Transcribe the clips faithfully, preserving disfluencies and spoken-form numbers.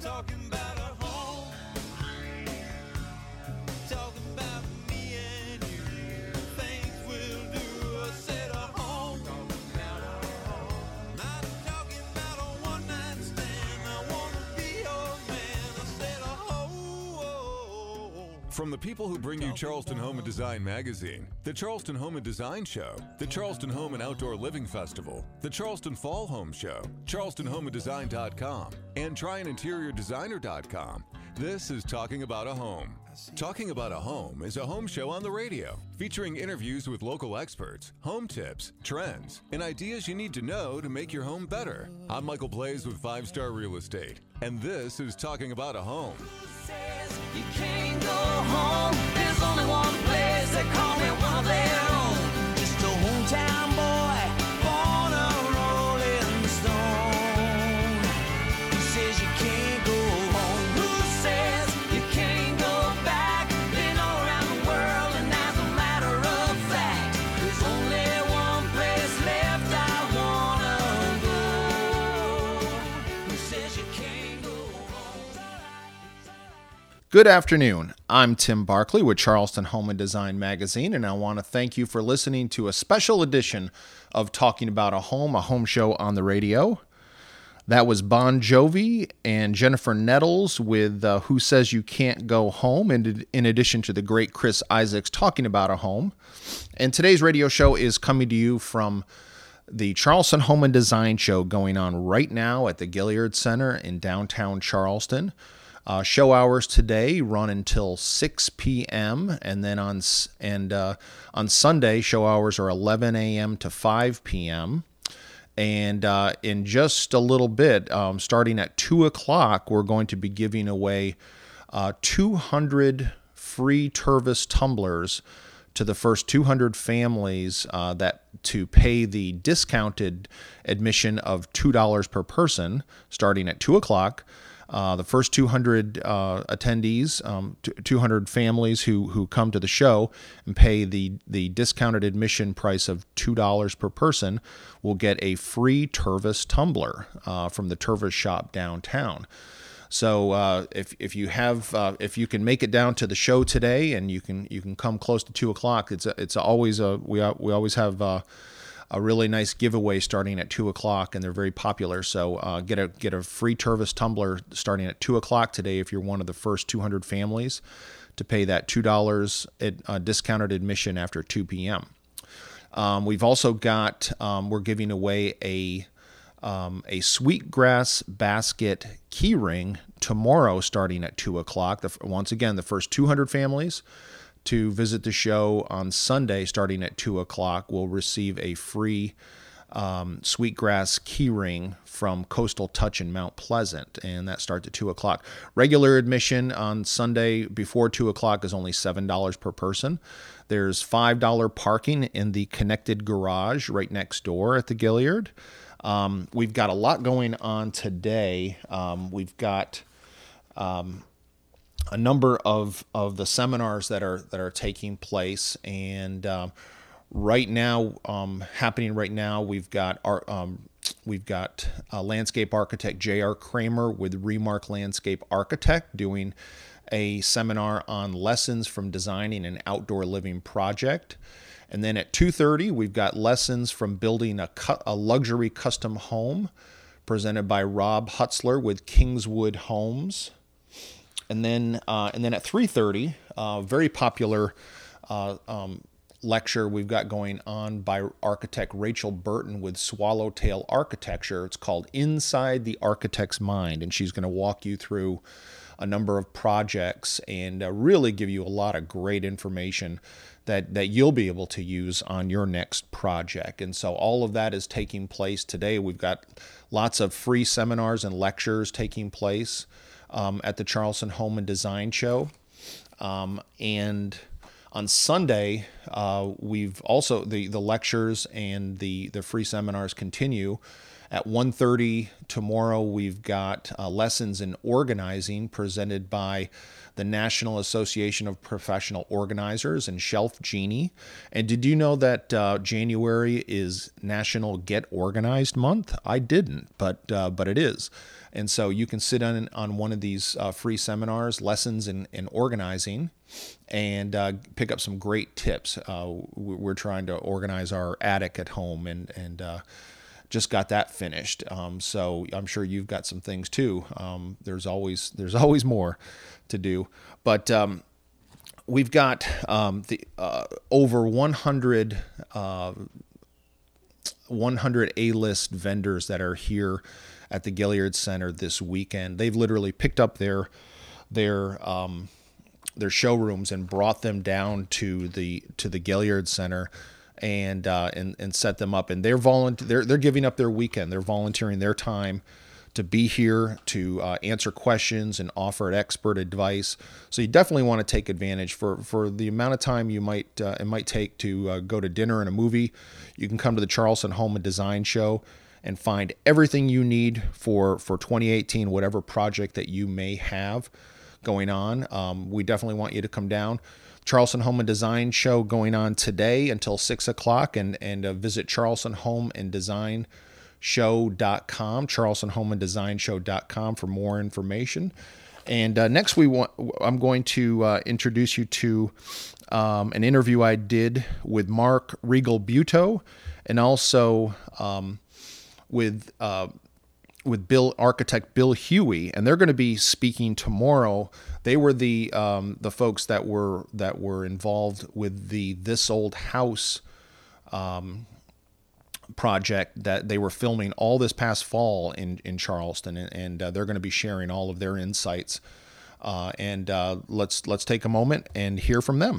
talking about a home. Talking about me and you. Things we'll do. I said a home. Talking about a home. Not talking about a one night stand. I wanna be your man. I said a home. From the people who bring you Charleston Home and Design magazine, the Charleston Home and Design Show, the Charleston Home and Outdoor Living Festival, the Charleston Fall Home Show, Charleston Home and Design dot com, and Try An Interior Designer dot com. This is Talking About a Home. Talking About a Home is a home show on the radio, featuring interviews with local experts, home tips, trends, and ideas you need to know to make your home better. I'm Michael Blaze with Five Star Real Estate, and this is Talking About a Home. You can't go home. There's only one place they call me one of their own. Just a hometown boy, born a rolling stone. Who says you can't go home? Who says you can't go back? Been all around the world, and as a matter of fact, there's only one place left I wanna go. Who says you can't go home? Good afternoon. I'm Tim Barkley with Charleston Home and Design magazine, and I want to thank you for listening to a special edition of Talking About a Home, a home show on the radio. That was Bon Jovi and Jennifer Nettles with uh, Who Says You Can't Go Home, in, in addition to the great Chris Isaacs Talking About a Home. And today's radio show is coming to you from the Charleston Home and Design Show going on right now at the Gilliard Center in downtown Charleston. Uh, show hours today run until six p.m. and then on and uh, on Sunday show hours are eleven a.m. to five p.m. And uh, in just a little bit, um, starting at two o'clock, we're going to be giving away uh, two hundred free Tervis tumblers to the first two hundred families uh, that to pay the discounted admission of two dollars per person, starting at two o'clock. Uh, the first two hundred uh, attendees, um, two hundred families who who come to the show and pay the, the discounted admission price of two dollars per person will get a free Tervis tumbler uh, from the Tervis shop downtown. So uh, if if you have uh, if you can make it down to the show today and you can you can come close to two o'clock, it's a, it's always a we we always have. Uh, A really nice giveaway starting at two o'clock, and they're very popular. So uh, get a get a free Tervis tumbler starting at two o'clock today if you're one of the first two hundred families to pay that two dollars ad, uh, discounted admission after two p.m. Um, we've also got, um, we're giving away a um, a Sweetgrass basket key ring tomorrow starting at two o'clock. The, once again, the first two hundred families to visit the show on Sunday starting at two o'clock will receive a free um, Sweetgrass keyring from Coastal Touch in Mount Pleasant, and that starts at two o'clock. Regular admission on Sunday before two o'clock is only seven dollars per person. There's five dollars parking in the connected garage right next door at the Gilliard. Um, we've got a lot going on today. Um, we've got... Um, a number of, of the seminars that are that are taking place, and um, right now, um, happening right now, we've got our um, we've got uh, landscape architect J R Kramer with Remark Landscape Architect doing a seminar on lessons from designing an outdoor living project, and then at two thirty, we've got lessons from building a cu- a luxury custom home, presented by Rob Hutzler with Kingswood Homes. And then, uh, and then at three thirty, uh, very popular uh, um, lecture we've got going on by architect Rachel Burton with Swallowtail Architecture. It's called Inside the Architect's Mind, and she's going to walk you through a number of projects and uh, really give you a lot of great information that, that you'll be able to use on your next project. And so all of that is taking place today. We've got lots of free seminars and lectures taking place Um, at the Charleston Home and Design Show. Um, and on Sunday, uh, we've also, the, the lectures and the, the free seminars continue. At one thirty tomorrow, we've got uh, lessons in organizing presented by the National Association of Professional Organizers and Shelf Genie. And did you know that uh, January is National Get Organized Month? I didn't, but uh, but it is. And so you can sit on on one of these uh, free seminars, lessons in, in organizing, and uh, pick up some great tips. Uh, we're trying to organize our attic at home, and and uh, just got that finished. Um, so I'm sure you've got some things too. Um, there's always there's always more to do, but um, we've got um, the uh, over one hundred uh, one hundred A-list vendors that are here at the Gilliard Center this weekend. They've literally picked up their their um, their showrooms and brought them down to the to the Gilliard Center and uh, and and set them up. And they're volunteer they're they're giving up their weekend. They're volunteering their time to be here to uh, answer questions and offer expert advice. So you definitely want to take advantage for for the amount of time you might uh, it might take to uh, go to dinner and a movie. You can come to the Charleston Home and Design Show and find everything you need for, for twenty eighteen, whatever project that you may have going on. Um, we definitely want you to come down. Charleston Home and Design Show going on today until six o'clock, and, and uh, visit charleston home and design show dot com, charleston home and design show dot com for more information. And uh, next we want, I'm going to uh, introduce you to um, an interview I did with Mark Regal Buto, and also um, with uh, with Bill architect Bill Huey, and they're going to be speaking tomorrow. They were the um, the folks that were that were involved with the This Old House um, project that they were filming all this past fall in in Charleston, and, and uh, they're going to be sharing all of their insights. Uh, and uh, let's let's take a moment and hear from them.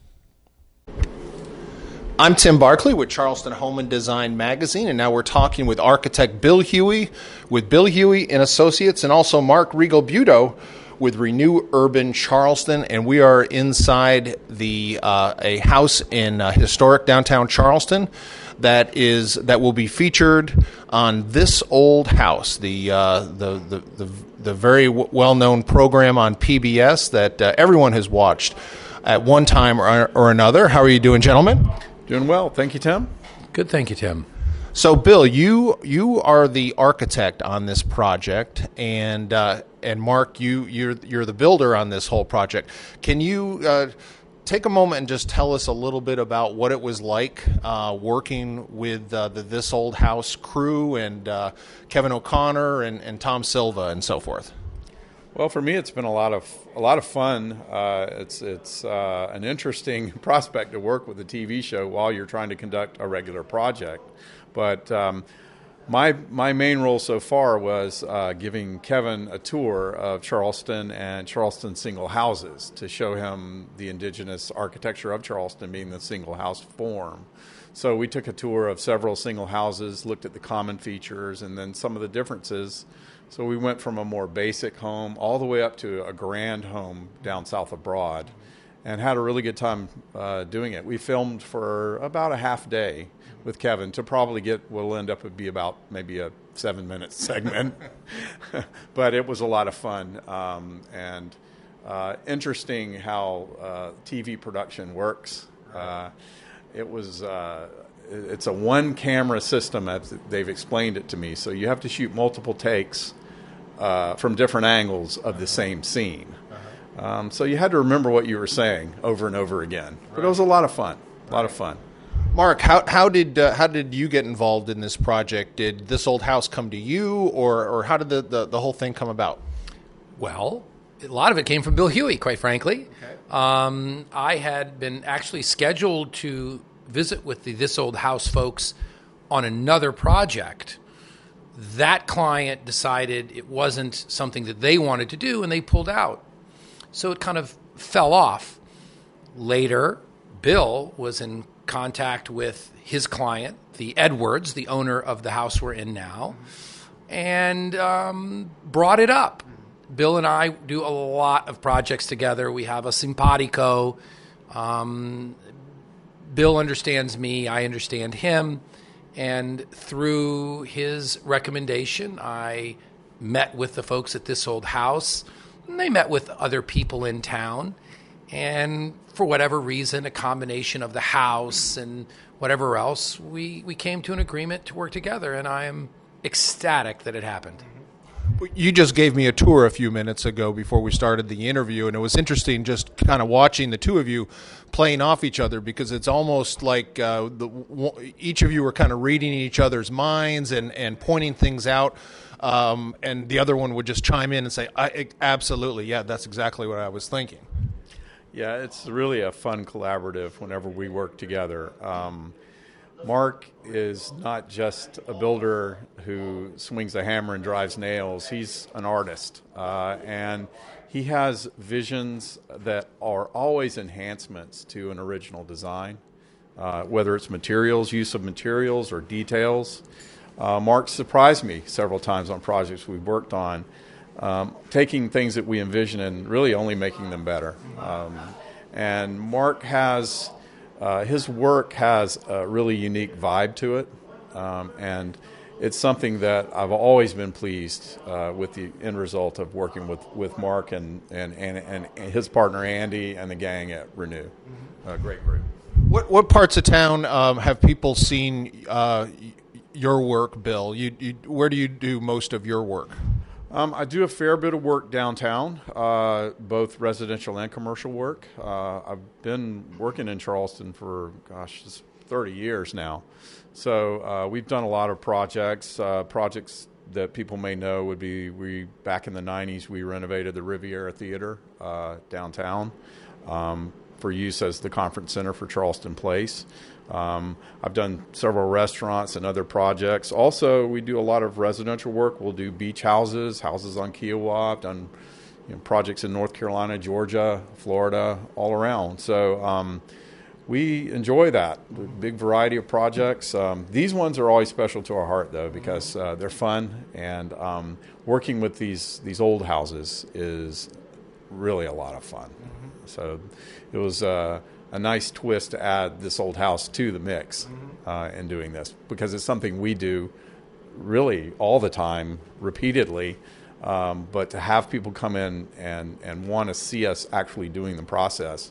I'm Tim Barkley with Charleston Home and Design Magazine, and now we're talking with architect Bill Huey with Bill Huey and Associates, and also Mark Regal Buto with Renew Urban Charleston, and we are inside the uh, a house in uh, historic downtown Charleston that is that will be featured on This Old House, the uh, the, the the the very w- well-known program on P B S that uh, everyone has watched at one time or, or another. How are you doing, gentlemen? Doing well. Thank you, Tim. Good. Thank you, Tim. So, Bill, you you are the architect on this project, and uh, and Mark, you you're you're the builder on this whole project. Can you uh, take a moment and just tell us a little bit about what it was like uh, working with uh, the This Old House crew and uh, Kevin O'Connor and, and Tom Silva and so forth? Well, for me, it's been a lot of a lot of fun. Uh, it's it's uh, an interesting prospect to work with a T V show while you're trying to conduct a regular project. But um, my my main role so far was uh, giving Kevin a tour of Charleston and Charleston single houses to show him the indigenous architecture of Charleston, being the single house form. So we took a tour of several single houses, looked at the common features, and then some of the differences. So we went from a more basic home all the way up to a grand home down south of Broad, and had a really good time uh, doing it. We filmed for about a half day with Kevin to probably get what will end up would be about maybe a seven-minute segment. But it was a lot of fun, um, and uh, interesting how uh, T V production works. Uh, it was... Uh, It's a one-camera system, as they've explained it to me. So you have to shoot multiple takes uh, from different angles of the same scene. Uh-huh. Um, so you had to remember what you were saying over and over again. Right. But it was a lot of fun. A lot of fun. Mark, how how did uh, how did you get involved in this project? Did This Old House come to you, or or how did the, the, the whole thing come about? Well, a lot of it came from Bill Huey, quite frankly. Okay. Um, I had been actually scheduled to visit with the This Old House folks on another project. That client decided it wasn't something that they wanted to do, and they pulled out. So it kind of fell off. Later, Bill was in contact with his client, the Edwards, the owner of the house we're in now, and um, brought it up. Bill and I do a lot of projects together. We have a simpatico. Um, Bill understands me, I understand him, And through his recommendation, I met with the folks at This Old House, and they met with other people in town. And for whatever reason, a combination of the house and whatever else, we, we came to an agreement to work together, and I am ecstatic that it happened. You just gave me a tour a few minutes ago before we started the interview, and it was interesting just kind of watching the two of you playing off each other, because it's almost like uh, the, each of you were kind of reading each other's minds and, and pointing things out, um, and the other one would just chime in and say, I, absolutely, yeah, that's exactly what I was thinking. Yeah, it's really a fun collaborative whenever we work together. Um, Mark is not just a builder who swings a hammer and drives nails. He's an artist, uh, and he has visions that are always enhancements to an original design, uh, whether it's materials, use of materials, or details. Uh, Mark surprised me several times on projects we've worked on, um, taking things that we envision and really only making them better. Um, and Mark has... Uh, his work has a really unique vibe to it, um, and it's something that I've always been pleased uh, with the end result of working with, with Mark and, and, and, and his partner Andy and the gang at Renew. Mm-hmm. A great group. What what parts of town um, have people seen uh, your work, Bill? You, you, where do you do most of your work? Um, I do a fair bit of work downtown, uh, both residential and commercial work. Uh, I've been working in Charleston for, gosh, it's thirty years now. So uh, we've done a lot of projects. Uh, projects that people may know would be, we back in the nineties, we renovated the Riviera Theater uh, downtown um, for use as the conference center for Charleston Place. Um, I've done several restaurants and other projects. Also, we do a lot of residential work. We'll do beach houses, houses on Kiowa. I've done you know, projects in North Carolina, Georgia, Florida, all around. So um, we enjoy that, a big variety of projects. Um, these ones are always special to our heart, though, because uh, they're fun. And um, working with these, these old houses is really a lot of fun. Mm-hmm. So it was... Uh, a nice twist to add This Old House to the mix uh, in doing this, because it's something we do really all the time, repeatedly, um, but to have people come in and, and want to see us actually doing the process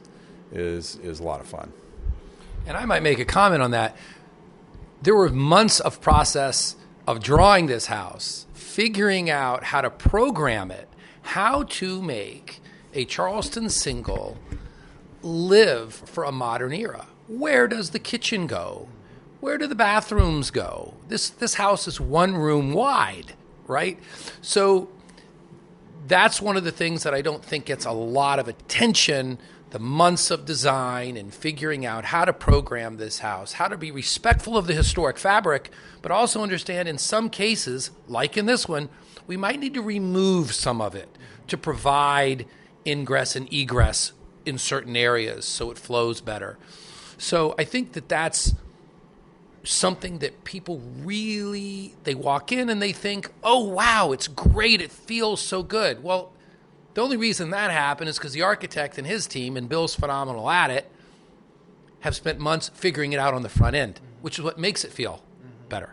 is is a lot of fun. And I might make a comment on that. There were months of process of drawing this house, figuring out how to program it, how to make a Charleston single live for a modern era. Where does the kitchen go? Where do the bathrooms go? This this house is one room wide, right? So that's one of the things that I don't think gets a lot of attention, the months of design and figuring out how to program this house, how to be respectful of the historic fabric, but also understand in some cases, like in this one, we might need to remove some of it to provide ingress and egress in certain areas so it flows better. So I think that that's something that people really, they walk in and they think, oh, wow, it's great, it feels so good. Well, the only reason that happened is because the architect and his team, and Bill's phenomenal at it, have spent months figuring it out on the front end, which is what makes it feel better.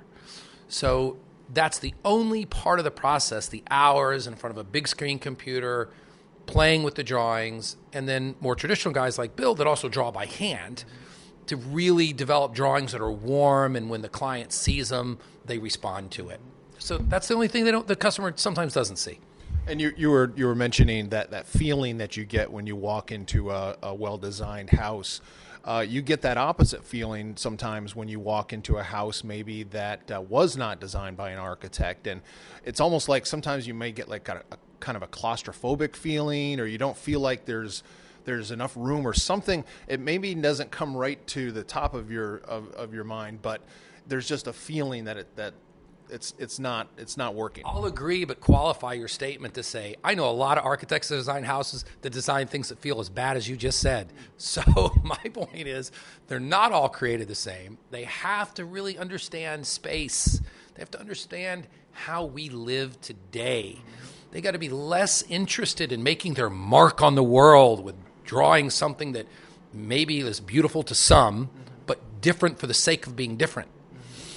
So that's the only part of the process, the hours in front of a big screen computer, playing with the drawings, and then more traditional guys like Bill that also draw by hand to really develop drawings that are warm, and when the client sees them, they respond to it. So that's the only thing they don't, the customer sometimes doesn't see. And you, you were you were mentioning that, that feeling that you get when you walk into a, a well-designed house. Uh, you get that opposite feeling sometimes when you walk into a house maybe that uh, was not designed by an architect, and it's almost like sometimes you may get like a, a kind of a claustrophobic feeling, or you don't feel like there's there's enough room or something. It maybe doesn't come right to the top of your of, of your mind, but there's just a feeling that it that it's it's not it's not working. I'll agree, but qualify your statement to say, I know a lot of architects that design houses that design things that feel as bad as you just said. So my point is, they're not all created the same. They have to really understand space. They have to understand how we live today. They got to be less interested in making their mark on the world with drawing something that maybe is beautiful to some, but different for the sake of being different.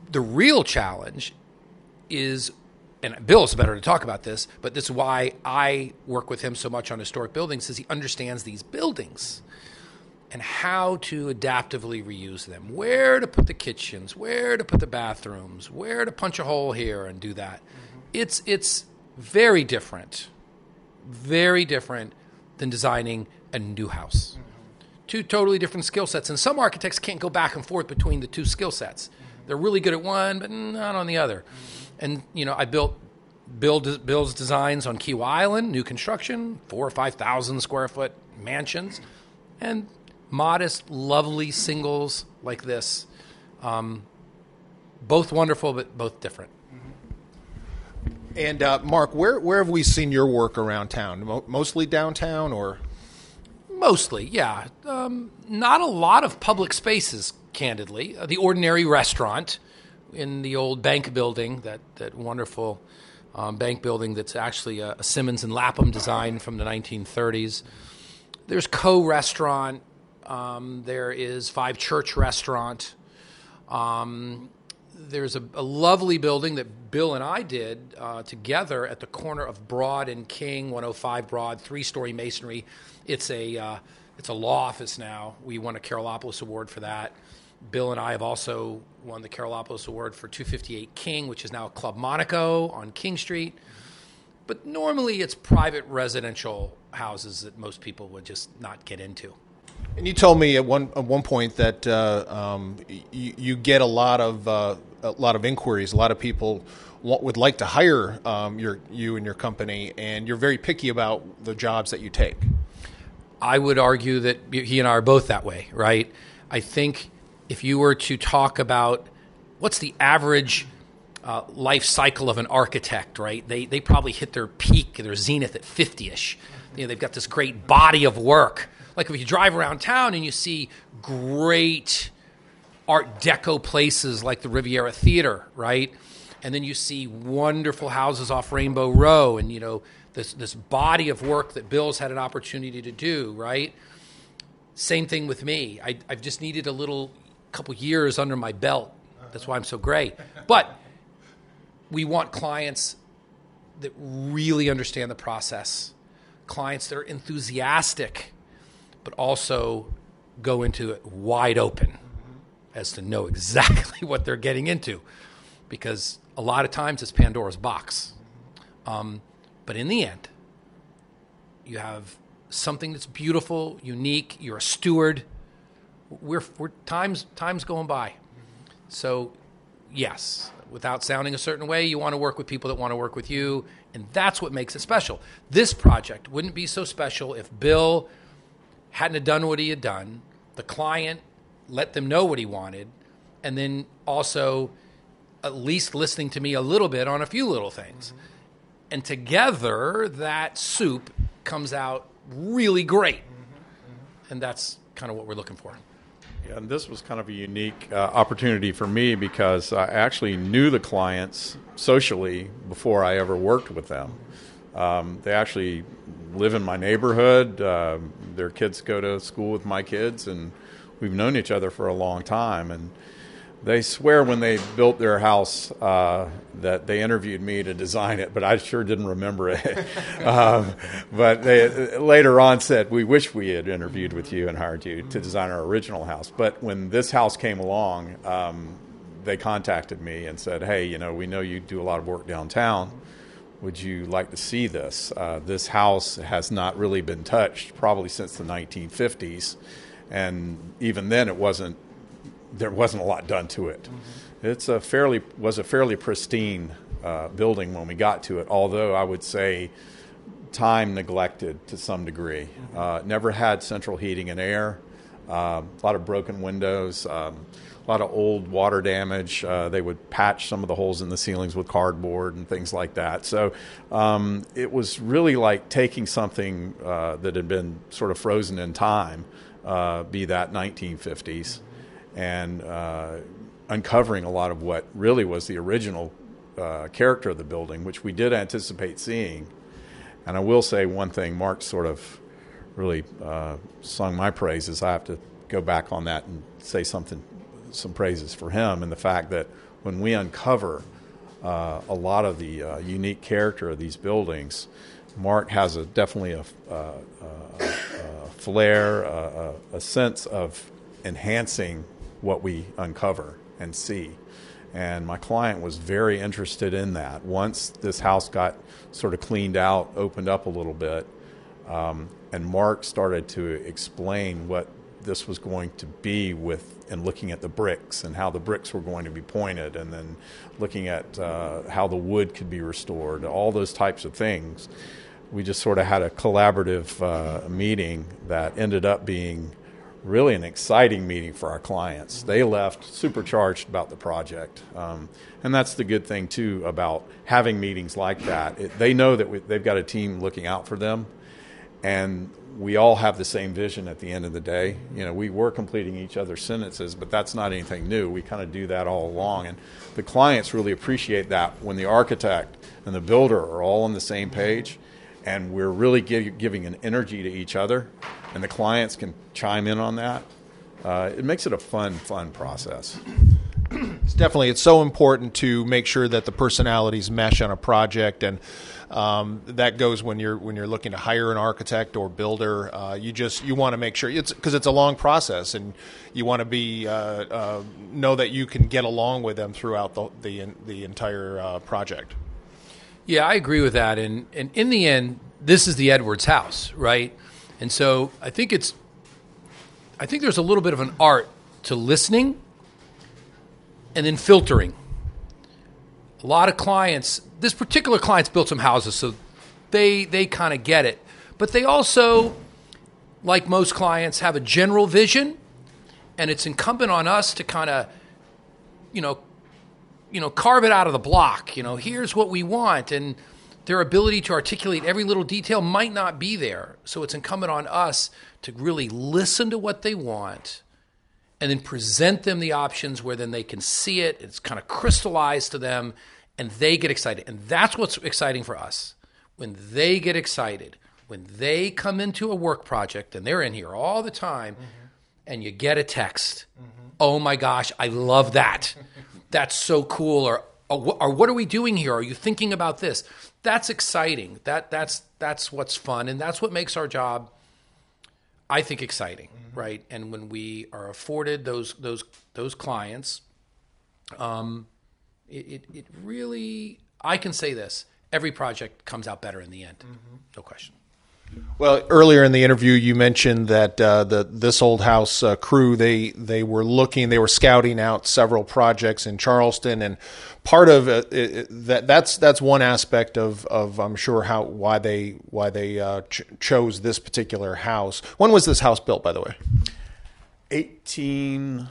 The real challenge is, and Bill's better to talk about this, but this is why I work with him so much on historic buildings, is he understands these buildings and how to adaptively reuse them, where to put the kitchens, where to put the bathrooms, where to punch a hole here and do that. Mm-hmm. It's it's very different, very different than designing a new house. Mm-hmm. Two totally different skill sets, and some architects can't go back and forth between the two skill sets. Mm-hmm. They're really good at one, but not on the other. Mm-hmm. And, you know, I built Bill, Bill's designs on Kiawah Island, new construction, four or five thousand square foot mansions, and modest, lovely singles like this. Um, both wonderful, but both different. And uh, Mark, where where have we seen your work around town? Mo- mostly downtown, or mostly, yeah. Um, not a lot of public spaces, candidly. Uh, the Ordinary Restaurant in the old bank building, that that wonderful um, bank building that's actually a, a Simmons and Lapham design from the nineteen thirties. There's Co Restaurant. Um, there is Five Church Restaurant. Um, there's a, a lovely building that Bill and I did uh, together at the corner of Broad and King, one oh five Broad, three-story masonry. It's a uh, it's a law office now. We won a Karolopoulos Award for that. Bill and I have also won the Karolopoulos Award for two fifty-eight King, which is now Club Monaco on King Street. But normally it's private residential houses that most people would just not get into. And you told me at one at one point that uh, um, you, you get a lot of uh, a lot of inquiries. A lot of people want, would like to hire um, your you and your company, and you're very picky about the jobs that you take. I would argue that he and I are both that way, right? I think if you were to talk about what's the average uh, life cycle of an architect, right? They they probably hit their peak, their zenith at fifty-ish. You know, they've got this great body of work. Like if you drive around town and you see great Art Deco places like the Riviera Theater, right? And then you see wonderful houses off Rainbow Row, and you know this this body of work that Bill's had an opportunity to do, right? Same thing with me. I, I've just needed a little couple years under my belt. That's why I'm so great. But we want clients that really understand the process, clients that are enthusiastic, but also go into it wide open as to know exactly what they're getting into. Because a lot of times it's Pandora's box. Um, but in the end, you have something that's beautiful, unique, you're a steward. We're, we're time's, time's going by. So, yes, without sounding a certain way, you want to work with people that want to work with you, and that's what makes it special. This project wouldn't be so special if Bill hadn't have done what he had done, the client let them know what he wanted, and then also at least listening to me a little bit on a few little things. Mm-hmm. And together, that soup comes out really great. Mm-hmm. Mm-hmm. And that's kind of what we're looking for. Yeah, and this was kind of a unique uh, opportunity for me because I actually knew the clients socially before I ever worked with them. Um, they actually live in my neighborhood. Uh, their kids go to school with my kids, and we've known each other for a long time. And they swear when they built their house uh, that they interviewed me to design it, but I sure didn't remember it. um, but they later on said, we wish we had interviewed with you and hired you to design our original house. But when this house came along, um, they contacted me and said, hey, you know, we know you do a lot of work downtown. Would you like to see this? Uh, this house has not really been touched probably since the nineteen fifties. And even then it wasn't, there wasn't a lot done to it. Mm-hmm. It's a fairly, was a fairly pristine uh, building when we got to it, although I would say time neglected to some degree. Mm-hmm. Uh, never had central heating and air, uh, a lot of broken windows, um, a lot of old water damage. Uh, they would patch some of the holes in the ceilings with cardboard and things like that. So um, it was really like taking something uh, that had been sort of frozen in time, uh, be that nineteen fifties, and uh, uncovering a lot of what really was the original uh, character of the building, which we did anticipate seeing. And I will say one thing, Mark sort of really uh, sung my praises. I have to go back on that and say something, some praises for him, and the fact that when we uncover uh, a lot of the uh, unique character of these buildings, Mark has a definitely a, a, a, a flair, a, a sense of enhancing what we uncover and see. And my client was very interested in that. Once this house got sort of cleaned out, opened up a little bit, um, and Mark started to explain what this was going to be with, and looking at the bricks and how the bricks were going to be pointed, and then looking at uh, how the wood could be restored, all those types of things. We just sort of had a collaborative uh, meeting that ended up being really an exciting meeting for our clients. They left supercharged about the project. Um, and that's the good thing, too, about having meetings like that. It, they know that we, they've got a team looking out for them, and we all have the same vision at the end of the day. You know, we were completing each other's sentences, but that's not anything new. We kind of do that all along. And the clients really appreciate that when the architect and the builder are all on the same page, and we're really give, giving an energy to each other, and the clients can chime in on that. Uh, it makes it a fun, fun process. It's definitely, it's so important to make sure that the personalities mesh on a project, and um, that goes when you're when you're looking to hire an architect or builder. Uh, you just you want to make sure it's because it's a long process, and you want to be uh, uh, know that you can get along with them throughout the the, the entire uh, project. Yeah, I agree with that. And and in the end, this is the Edwards house, right? And so I think it's I think there's a little bit of an art to listening and then filtering. A lot of clients, this particular client's built some houses, so they they kind of get it. But they also, like most clients, have a general vision, and it's incumbent on us to kind of, you know, you know, carve it out of the block. You know, here's what we want, and their ability to articulate every little detail might not be there. So it's incumbent on us to really listen to what they want, and then present them the options where then they can see it. It's kind of crystallized to them, and they get excited. And that's what's exciting for us. When they get excited, when they come into a work project, and they're in here all the time, mm-hmm. and you get a text, mm-hmm. oh my gosh, I love that. That's so cool. Or, or, or what are we doing here? Are you thinking about this? That's exciting. That that's that's what's fun, and that's what makes our job, I think, exciting, mm-hmm. right? And when we are afforded those those those clients, um, it, it it really, I can say this: every project comes out better in the end, mm-hmm. no question. Well, earlier in the interview, you mentioned that uh, the This Old House uh, crew, they they were looking, they were scouting out several projects in Charleston, and part of it, it, that that's that's one aspect of, of I'm sure how why they why they uh, ch- chose this particular house. When was this house built, by the way? eighteen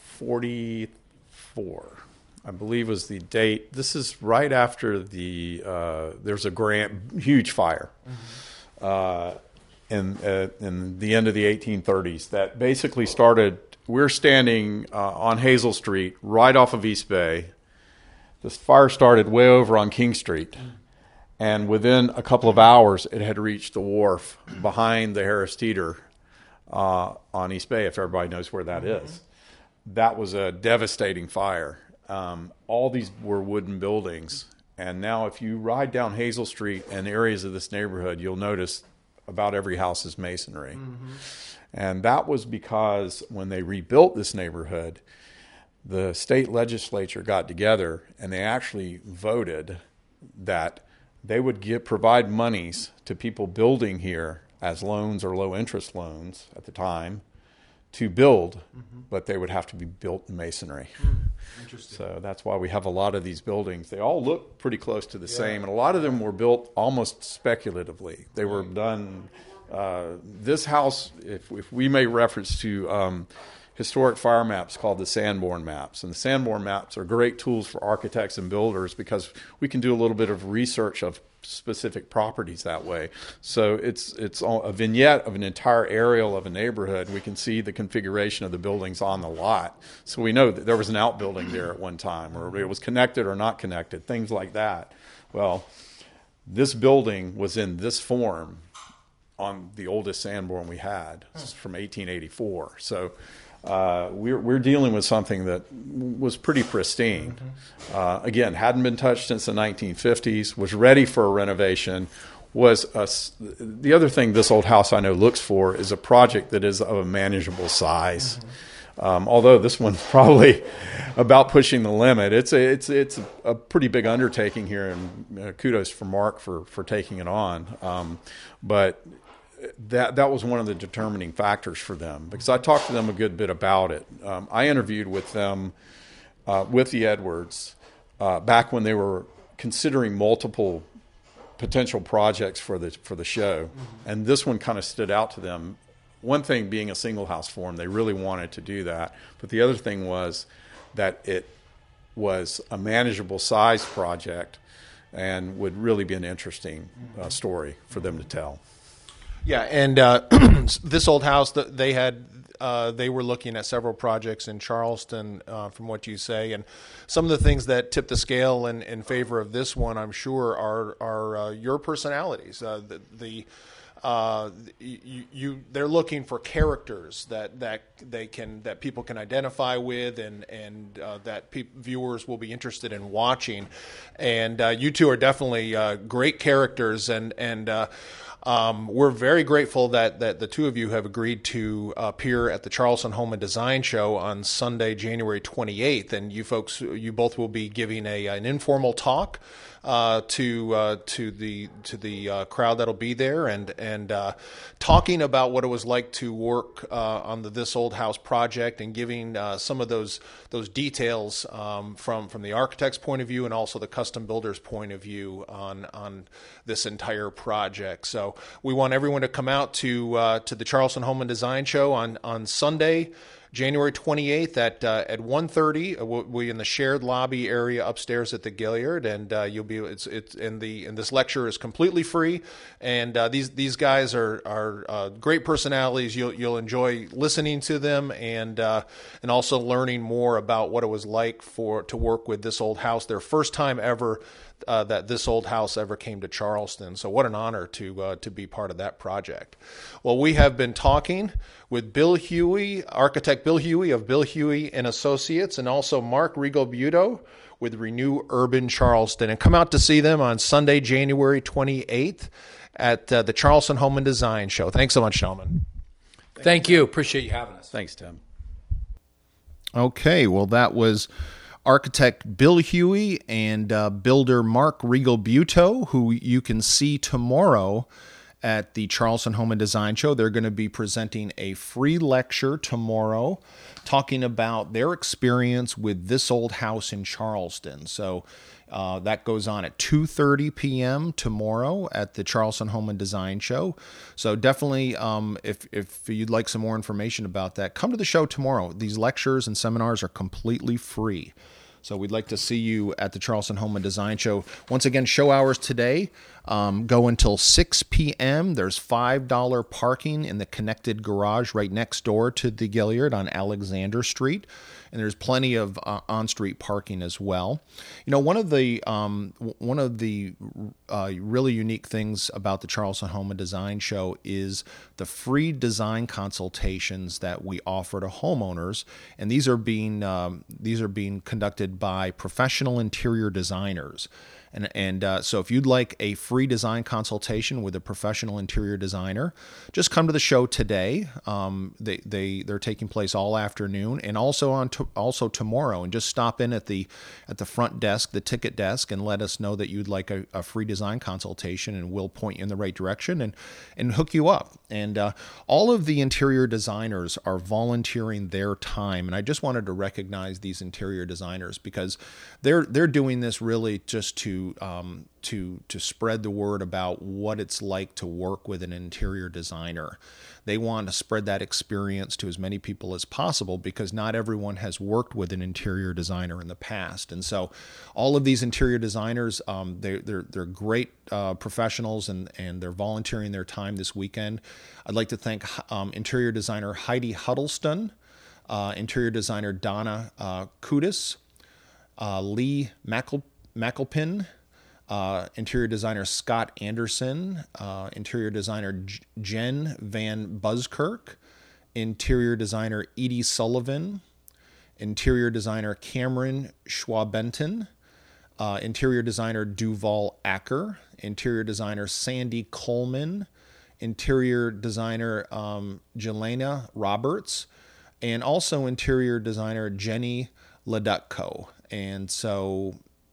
forty-four, I believe, was the date. This is right after the uh, there's a grand huge fire. Mm-hmm. Uh, in uh, in the end of the eighteen thirties, that basically started. We're standing uh, on Hazel Street, right off of East Bay. This fire started way over on King Street, and within a couple of hours, it had reached the wharf behind the Harris Teeter uh, on East Bay. If everybody knows where that mm-hmm. is, that was a devastating fire. Um, all these were wooden buildings. And now if you ride down Hazel Street and areas of this neighborhood, you'll notice about every house is masonry. Mm-hmm. And that was because when they rebuilt this neighborhood, the state legislature got together and they actually voted that they would give, provide monies to people building here as loans or low interest loans at the time to build, mm-hmm. but they would have to be built in masonry. Mm. Interesting. So that's why we have a lot of these buildings. They all look pretty close to the yeah. same, and a lot of them were built almost speculatively. They were done. Uh, this house, if, if we may reference to um, historic fire maps called the Sanborn maps, and the Sanborn maps are great tools for architects and builders because we can do a little bit of research of specific properties that way. So it's it's a vignette of an entire aerial of a neighborhood. We can see the configuration of the buildings on the lot. So we know that there was an outbuilding there at one time, or it was connected or not connected, things like that. Well, this building was in this form on the oldest Sanborn we had. It's from eighteen eighty-four. So uh, we're, we're dealing with something that was pretty pristine. Uh, again, hadn't been touched since the nineteen fifties, was ready for a renovation. Was a, the other thing this old house I know looks for is a project that is of a manageable size. Mm-hmm. Um, although this one's probably about pushing the limit, it's a it's it's a pretty big undertaking here, and uh, kudos for Mark for for taking it on. Um, but that that was one of the determining factors for them, because I talked to them a good bit about it. Um, I interviewed with them uh, with the Edwards uh, back when they were considering multiple potential projects for the for the show, mm-hmm. and this one kind of stood out to them. One thing being a single house form, they really wanted to do that, but the other thing was that it was a manageable size project and would really be an interesting uh, story for them to tell. Yeah, and uh, this old house, they had uh, they were looking at several projects in Charleston, uh, from what you say, and some of the things that tip the scale in, in favor of this one, I'm sure, are are uh, your personalities. Uh, the, the uh, you, you they're looking for characters that, that they can that people can identify with, and and uh, that pe- viewers will be interested in watching. And uh, you two are definitely uh, great characters, and and. Uh, Um, we're very grateful that, that the two of you have agreed to appear at the Charleston Home and Design Show on Sunday, January twenty-eighth, and you folks, you both will be giving a an informal talk uh, to uh, to the to the uh, crowd that'll be there, and and uh, talking about what it was like to work uh, on the This Old House project, and giving uh, some of those those details um, from from the architect's point of view, and also the custom builder's point of view on on this entire project. So we want everyone to come out to uh, to the Charleston Home and Design Show on, on Sunday, January twenty-eighth at uh, at one thirty. We'll be in the shared lobby area upstairs at the Gilliard, and uh, you'll be it's it's in the and this lecture is completely free. And uh, these these guys are are uh, great personalities. You'll you'll enjoy listening to them, and uh, and also learning more about what it was like for to work with This Old House. Their first time ever. Uh, that This Old House ever came to Charleston. So what an honor to uh, to be part of that project. Well, we have been talking with Bill Huey, architect Bill Huey of Bill Huey and Associates, and also Mark Rigobuto with Renew Urban Charleston. And come out to see them on Sunday, January twenty-eighth at uh, the Charleston Home and Design Show. Thanks so much, gentlemen. Thank you. Appreciate you having us. Thanks, Tim. Okay, well, that was architect Bill Huey and uh, builder Mark Rigobuto, who you can see tomorrow at the Charleston Home and Design Show. They're going to be presenting a free lecture tomorrow talking about their experience with This Old House in Charleston. So uh, that goes on at two thirty p.m. tomorrow at the Charleston Home and Design Show. So definitely, um, if, if you'd like some more information about that, come to the show tomorrow. These lectures and seminars are completely free. So we'd like to see you at the Charleston Home and Design Show. Once again, show hours today um, go until six p.m. There's five dollars parking in the connected garage right next door to the Gilliard on Alexander Street. And there's plenty of uh, on-street parking as well. You know, one of the um, one of the uh, really unique things about the Charleston Home and Design Show is the free design consultations that we offer to homeowners, and these are being um, these are being conducted by professional interior designers. And, and uh, so if you'd like a free design consultation with a professional interior designer, just come to the show today. Um, they, they, they're taking place all afternoon and also on to, also tomorrow. And just stop in at the at the front desk, the ticket desk, and let us know that you'd like a, a free design consultation, and we'll point you in the right direction and, and hook you up. And uh, all of the interior designers are volunteering their time. And I just wanted to recognize these interior designers because they're they're doing this really just to Um, to to spread the word about what it's like to work with an interior designer. They want to spread that experience to as many people as possible because not everyone has worked with an interior designer in the past. And so all of these interior designers, um, they, they're they're great uh, professionals, and, and they're volunteering their time this weekend. I'd like to thank um, interior designer Heidi Huddleston, uh, interior designer Donna uh, Kudis, uh, Lee Mackle, Mackelpin, Uh, interior designer Scott Anderson, uh, interior designer J- Jen Van Buskirk, interior designer Edie Sullivan, interior designer Cameron Schwabenton, uh, interior designer Duval Acker, interior designer Sandy Coleman, interior designer um, Jelena Roberts, and also interior designer Jenny Ledutko. And so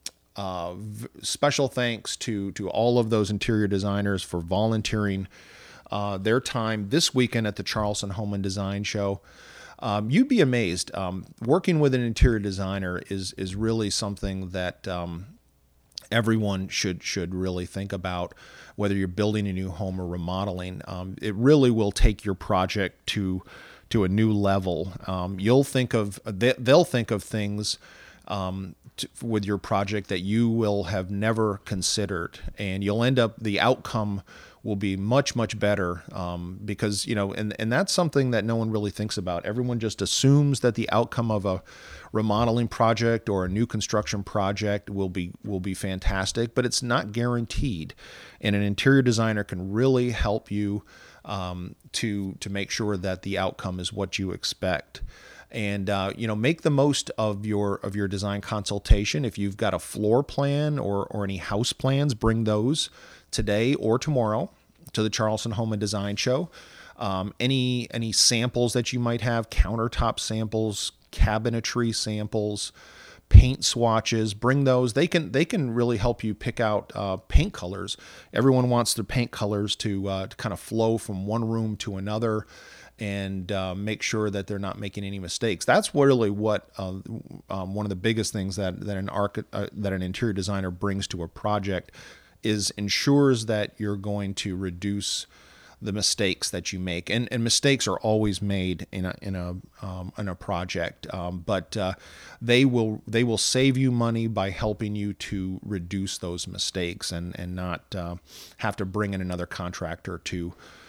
uh, v- special thanks to, to all of those interior designers for volunteering uh, their time this weekend at the Charleston Home and Design Show. Um, you'd be amazed. Um, working with an interior designer is is really something that um, everyone should should really think about, whether you're building a new home or remodeling. Um, it really will take your project to to a new level. Um, you'll think of they, they'll think of things um, to, with your project that you will have never considered, and you'll end up the outcome will be much, much better um, because, you know, and, and that's something that no one really thinks about. Everyone just assumes that the outcome of a remodeling project or a new construction project will be will be fantastic, but it's not guaranteed. And an interior designer can really help you um, to to make sure that the outcome is what you expect. And uh, you know, make the most of your of your design consultation. If you've got a floor plan or or any house plans, bring those today or tomorrow to the Charleston Home and Design Show. Um, any any samples that you might have, countertop samples, cabinetry samples, paint swatches, bring those. They can they can really help you pick out uh, paint colors. Everyone wants their paint colors to uh, to kind of flow from one room to another, and uh, make sure that they're not making any mistakes. That's really what uh, um, one of the biggest things that that an archi- uh, that an interior designer brings to a project is ensures that you're going to reduce the mistakes that you make, and and mistakes are always made in a in a um, in a project, um, but uh, they will they will save you money by helping you to reduce those mistakes and and not uh, have to bring in another contractor to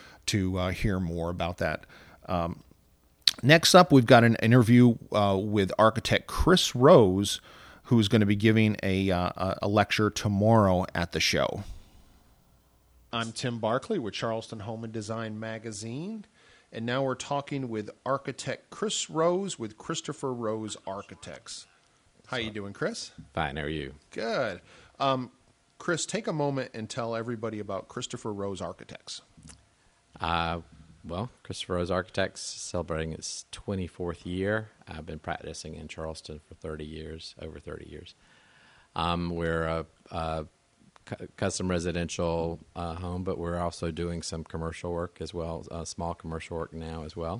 to uh, hear more about that. Um, next up, we've got an interview uh, with architect Chris Rose, who's going to be giving a uh, a lecture tomorrow at the show. I'm Tim Barkley with Charleston Home and Design Magazine, and now we're talking with architect Chris Rose with Christopher Rose Architects. How you doing, Chris? Fine. How are you? Good. Um, Chris, take a moment and tell everybody about Christopher Rose Architects. Uh, well, Christopher Rose Architects is celebrating its twenty-fourth year. I've been practicing in Charleston for thirty years, over thirty years. Um, we're a, a cu- custom residential uh, home, but we're also doing some commercial work as well, uh, small commercial work now as well,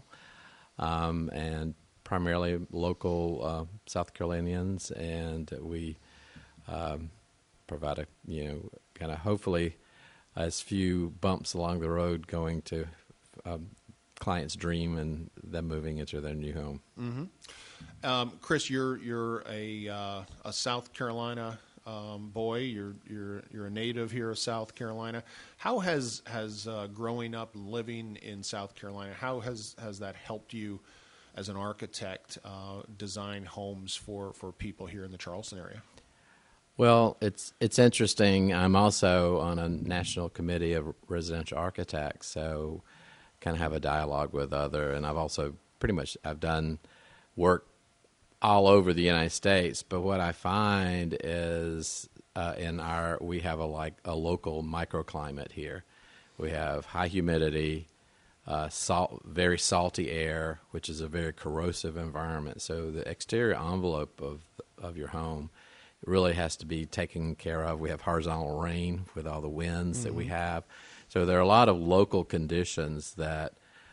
um, and primarily local uh, South Carolinians, and we um, provide a, you know, kind of hopefully as few bumps along the road going to um, clients' dream and them moving into their new home. Mm-hmm. Um, Chris, you're you're a uh, a South Carolina um, boy. You're you're you're a native here of South Carolina. How has has uh, growing up and living in South Carolina, how has has that helped you as an architect uh, design homes for, for people here in the Charleston area? Well, it's it's interesting. I'm also on a national committee of residential architects, so kind of have a dialogue with other, and I've also pretty much I've done work all over the United States. But what I find is uh, in our we have a like a local microclimate here. We have high humidity, uh, salt, very salty air, which is a very corrosive environment. So the exterior envelope of of your home really has to be taken care of. We have horizontal rain with all the winds mm-hmm. that we have. So there are a lot of local conditions that,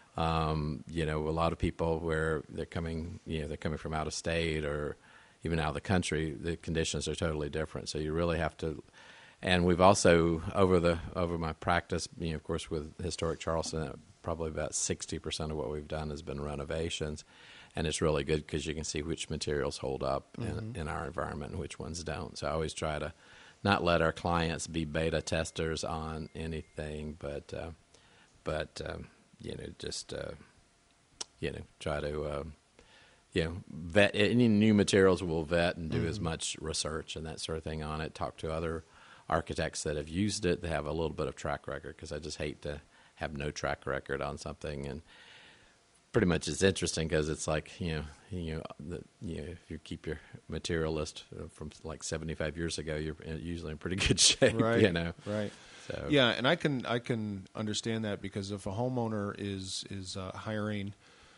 um, you know, a lot of people where they're coming, you know, they're coming from out of state or even out of the country, the conditions are totally different. So you really have to, and we've also, over the over my practice, you know, of course, with Historic Charleston, probably about sixty percent of what we've done has been renovations. And it's really good because you can see which materials hold up mm-hmm. in, in our environment and which ones don't. So I always try to not let our clients be beta testers on anything, but uh, but um, you know just uh, you know try to uh, you know vet any new materials. We'll vet and do mm-hmm. as much research and that sort of thing on it. Talk to other architects that have used it. They have a little bit of track record because I just hate to have no track record on something. And pretty much it's interesting because it's like, you know, you know, the, you know, if you keep your material list from like seventy-five years ago, you're usually in pretty good shape, right, you know. Right. So. Yeah, and I can I can understand that because if a homeowner is is uh, hiring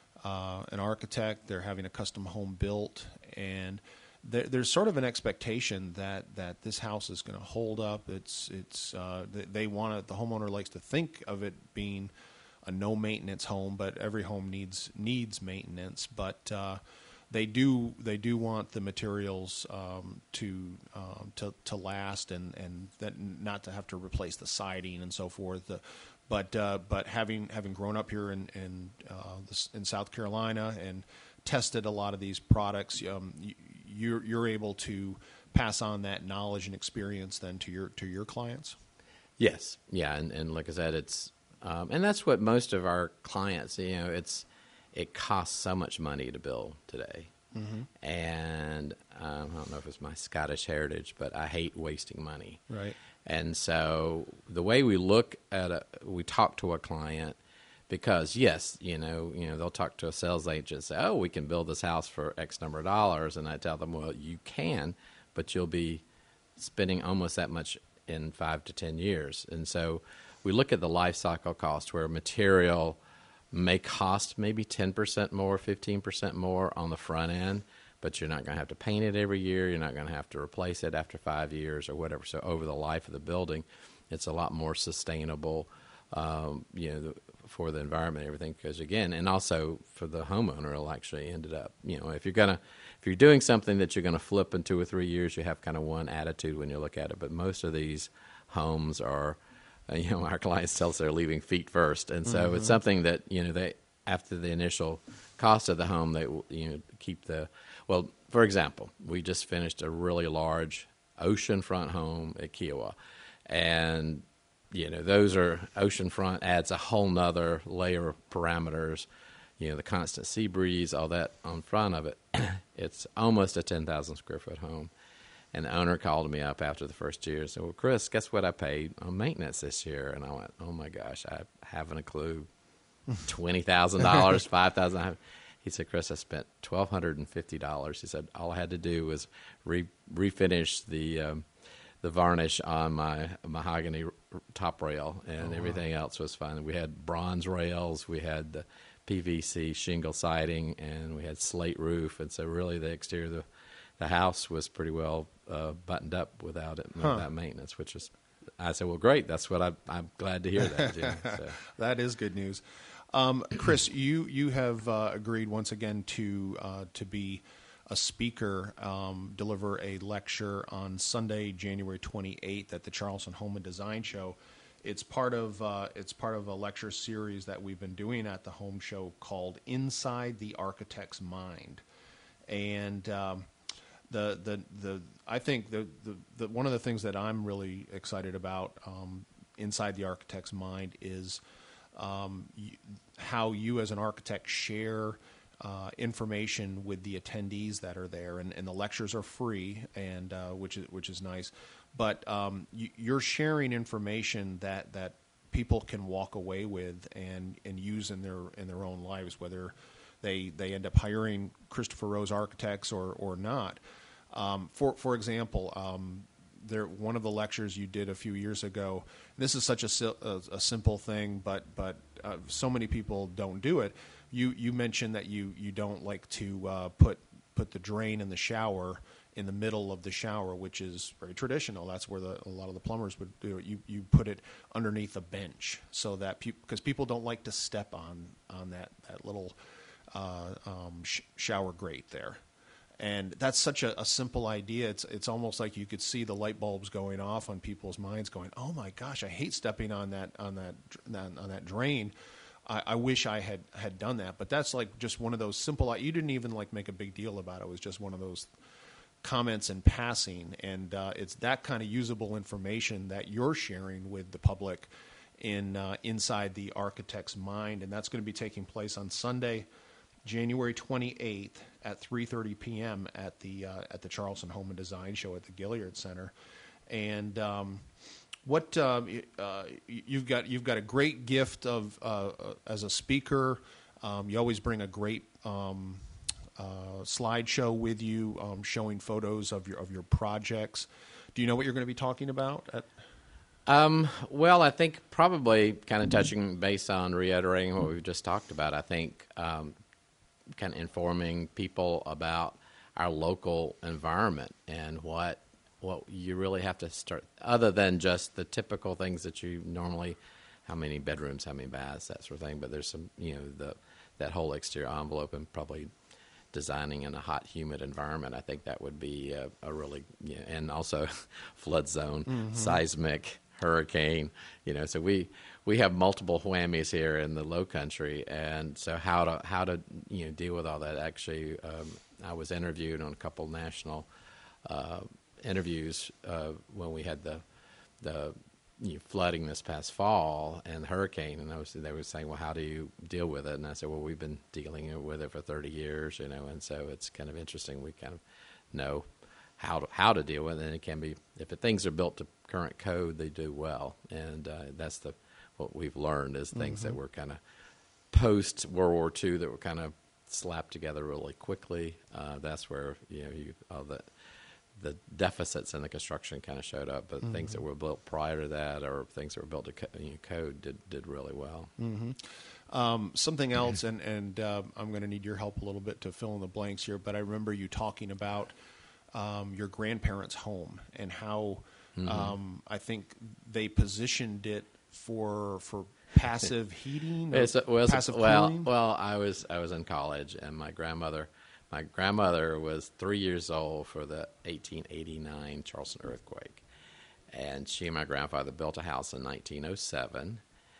uh, an architect, they're having a custom home built, and there, there's sort of an expectation that, that this house is going to hold up. It's it's uh, they, they want to, the homeowner likes to think of it being a no maintenance home, but every home needs needs maintenance. But uh, they do they do want the materials um, to um, to to last and and that not to have to replace the siding and so forth. The, but uh, but having having grown up here in in, uh, this, in South Carolina and tested a lot of these products, um, you, you're you're able to pass on that knowledge and experience then to your to your clients. Yes, yeah, and, and like I said, it's um, and that's what most of our clients, you know, it's it costs so much money to build today, mm-hmm. and um, I don't know if it's my Scottish heritage, but I hate wasting money. Right. And so the way we look at a, we talk to a client. Because yes, you know, you know, they'll talk to a sales agent and say, "Oh, we can build this house for X number of dollars," and I tell them, "Well, you can, but you'll be spending almost that much in five to ten years." And so we look at the life cycle cost, where material may cost maybe ten percent more, fifteen percent more on the front end, but you're not going to have to paint it every year. You're not going to have to replace it after five years or whatever. So over the life of the building, it's a lot more sustainable. Um, you know, the, for the environment and everything, because again, and also for the homeowner, it'll actually ended up, you know, if you're gonna, if you're doing something that you're gonna flip in two or three years, you have kind of one attitude when you look at it. But most of these homes are, uh, you know, our clients tell us they're leaving feet first, and so mm-hmm. it's something that, you know, they after the initial cost of the home, they you know keep the well. For example, we just finished a really large oceanfront home at Kiowa, and you know, those are oceanfront adds a whole nother layer of parameters, you know, the constant sea breeze, all that on front of it. It's almost a ten thousand square foot home. And the owner called me up after the first year and said, "Well, Chris, guess what I paid on maintenance this year?" And I went, "Oh my gosh, I haven't a clue. twenty thousand dollars, five thousand dollars. He said, "Chris, I spent twelve hundred fifty dollars. He said, "All I had to do was re- refinish the, um, the varnish on my mahogany top rail, and oh, everything wow. else was fine. We had bronze rails, we had the P V C shingle siding, and we had slate roof. And so really the exterior of the, the house was pretty well uh, buttoned up without it, huh. without maintenance, which is, I said, well, great. That's what I, I'm glad to hear that. Yeah, so. That is good news. Um, Chris, you, you have uh, agreed once again to uh, to be a speaker, um, deliver a lecture on Sunday, January twenty-eighth at the Charleston Home and Design Show. It's part of uh, it's part of a lecture series that we've been doing at the home show called Inside the Architect's Mind. And um, the the the I think the, the the one of the things that I'm really excited about um, inside the architect's mind is um, y- how you as an architect share Uh, information with the attendees that are there, and, and the lectures are free, and uh, which is which is nice. But um, you, you're sharing information that, that people can walk away with and, and use in their in their own lives, whether they they end up hiring Christopher Rose Architects or or not. Um, for for example, um, there one of the lectures you did a few years ago. This is such a, a, a simple thing, but but uh, so many people don't do it. You you mentioned that you, you don't like to uh, put put the drain in the shower in the middle of the shower, which is very traditional. That's where the, a lot of the plumbers would do it. You you put it underneath a bench so that people, because people don't like to step on on that that little uh, um, sh- shower grate there. And that's such a, a simple idea. It's it's almost like you could see the light bulbs going off on people's minds, going, "Oh my gosh, I hate stepping on that on that on that drain. I, I wish I had, had done that." But that's like just one of those simple. You didn't even like make a big deal about it. It was just one of those comments in passing, and uh, it's that kind of usable information that you're sharing with the public in uh, inside the architect's mind, and that's going to be taking place on Sunday, January twenty-eighth at three thirty p.m. at the uh, at the Charleston Home and Design Show at the Gilliard Center, and. Um, What um, uh, you've got? You've got a great gift of uh, uh, as a speaker. Um, you always bring a great um, uh, slideshow with you, um, showing photos of your of your projects. Do you know what you're going to be talking about? At- Um, well, I think probably kind of touching base on reiterating what we've just talked about. I think um, kind of informing people about our local environment and what what you really have to start, other than just the typical things that you normally, how many bedrooms, how many baths, that sort of thing. But there's some, you know, the that whole exterior envelope and probably designing in a hot, humid environment. I think that would be a, a really, you know, and also flood zone, mm-hmm. seismic, hurricane, you know, so we we have multiple whammies here in the Low Country, and so how to how to you know deal with all that. Actually, um, I was interviewed on a couple national uh, interviews uh, when we had the the you know, flooding this past fall and the hurricane, and I was, they were saying, well, how do you deal with it? And I said, well, we've been dealing with it for thirty years, you know, and so it's kind of interesting. We kind of know how to, how to deal with it, and it can be, if the things are built to current code, they do well, and uh, that's the what we've learned is things mm-hmm. that were kind of post World War Two that were kind of slapped together really quickly. Uh, that's where you know you all the the deficits in the construction kind of showed up, but mm-hmm. things that were built prior to that or things that were built to co- you know, code did did really well. Mm-hmm. Um, something else, and and uh, I'm going to need your help a little bit to fill in the blanks here. But I remember you talking about um, your grandparents' home and how. Mm-hmm. Um, I think they positioned it for for passive heating. Or it's a, well, passive well, cooling. Well, I was I was in college, and my grandmother, my grandmother was three years old for the eighteen eighty-nine Charleston earthquake, and she and my grandfather built a house in nineteen oh seven,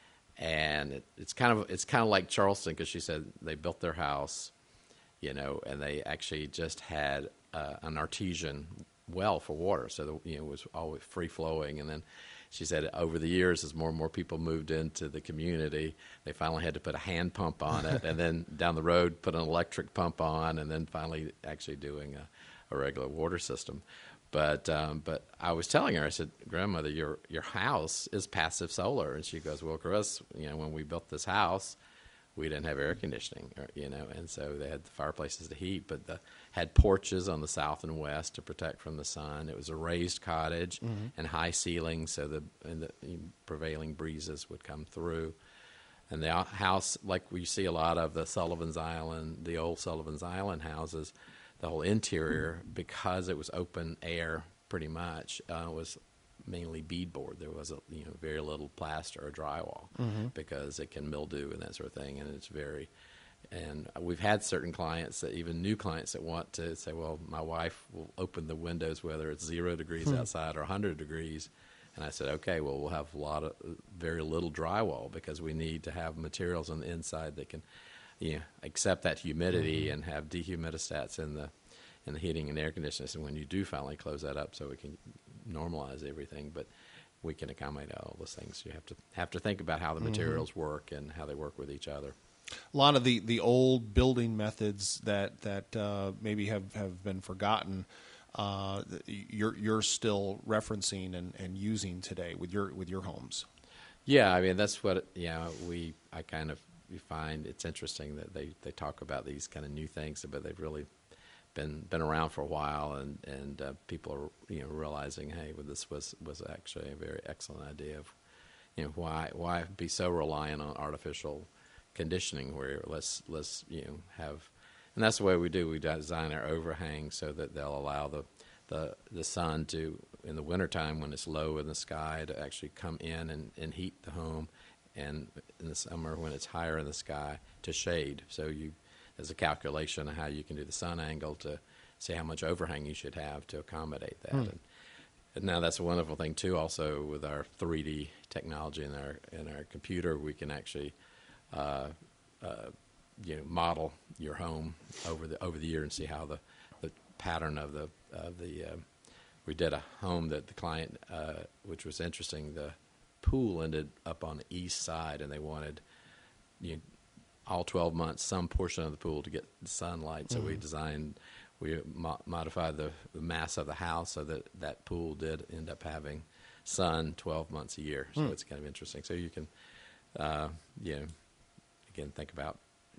and it, it's kind of it's kind of like Charleston because she said they built their house, you know, and they actually just had uh, an artesian well for water, so the, you know, it was always free flowing. And then she said over the years, as more and more people moved into the community, they finally had to put a hand pump on it, and then down the road put an electric pump on, and then finally actually doing a, a regular water system. But um, but I was telling her, I said, Grandmother, your your house is passive solar, and she goes, well, Chris, you know, when we built this house, we didn't have air conditioning, or, you know, and so they had the fireplaces to heat, but the had porches on the south and west to protect from the sun. It was a raised cottage mm-hmm. and high ceilings, so the, and the prevailing breezes would come through. And the house, like we see a lot of the Sullivan's Island, the old Sullivan's Island houses, the whole interior, mm-hmm. because it was open air pretty much, uh, was mainly beadboard. There was a, you know very little plaster or drywall mm-hmm. because it can mildew and that sort of thing, and it's very. And we've had certain clients, that even new clients, that want to say, well, my wife will open the windows whether it's zero degrees hmm. outside or one hundred degrees. And I said, okay, well, we'll have a lot of, very little drywall because we need to have materials on the inside that can, you know, accept that humidity mm-hmm. and have dehumidistats in the in the heating and air conditioning. And when you do finally close that up, so we can normalize everything, but we can accommodate all those things. You have to have to think about how the materials mm-hmm. work and how they work with each other. A lot of the, the old building methods that that uh, maybe have, have been forgotten, uh, you're you're still referencing and, and using today with your with your homes. Yeah, I mean that's what you know. We I kind of we find it's interesting that they, they talk about these kind of new things, but they've really been been around for a while, and and uh, people are you know realizing, hey, well, this was was actually a very excellent idea of you know why why be so reliant on artificial conditioning, where let's let's you know have, and that's the way we do. We design our overhang so that they'll allow the the the sun to, in the wintertime when it's low in the sky, to actually come in and, and heat the home, and in the summer when it's higher in the sky to shade. So you there's a calculation of how you can do the sun angle to see how much overhang you should have to accommodate that. Hmm. And, and now that's a wonderful thing too. Also with our three D technology in our in our computer, we can actually Uh, uh, you know, model your home over the over the year and see how the, the pattern of the of the. Uh, we did a home that the client, uh, which was interesting. The pool ended up on the east side, and they wanted, you know, all twelve months some portion of the pool to get sunlight. So mm-hmm. we designed, we mo- modified the, the mass of the house so that that pool did end up having sun twelve months a year. So mm. it's kind of interesting. So you can, uh, you know. Again, think about